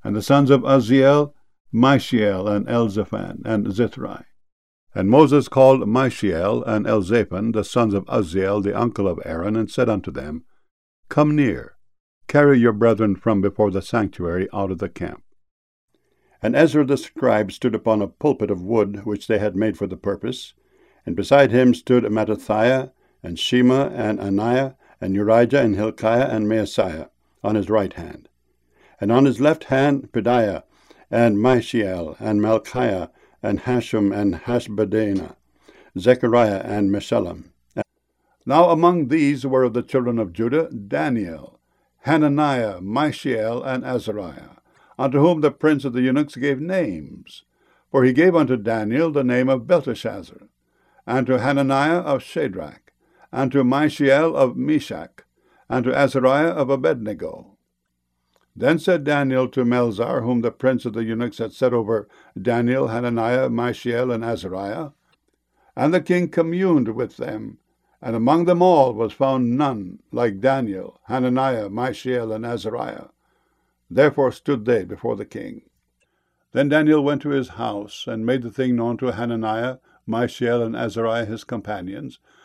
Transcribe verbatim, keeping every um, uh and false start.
And the sons of Uzziel, Mishael, and Elzaphan, and Zithri. And Moses called Mishael and Elzaphan, the sons of Uzziel, the uncle of Aaron, and said unto them, Come near, carry your brethren from before the sanctuary out of the camp. And Ezra the scribe stood upon a pulpit of wood which they had made for the purpose, and beside him stood Mattithiah, and Shema, and Ananiah, and Urijah, and Hilkiah, and Maaseiah, on his right hand. And on his left hand Pedaiah, and Mishael, and Malchiah, and Hashum, and Hashbaddanah, Zechariah, and Meshullam. Now among these were of the children of Judah Daniel, Hananiah, Mishael, and Azariah, unto whom the prince of the eunuchs gave names. For he gave unto Daniel the name of Belteshazzar, and to Hananiah of Shadrach, and to Mishael of Meshach, and to Azariah of Abednego. Then said Daniel to Melzar, whom the prince of the eunuchs had set over Daniel, Hananiah, Mishael, and Azariah. And the king communed with them, and among them all was found none like Daniel, Hananiah, Mishael, and Azariah. Therefore stood they before the king. Then Daniel went to his house, and made the thing known to Hananiah, Mishael, and Azariah his companions,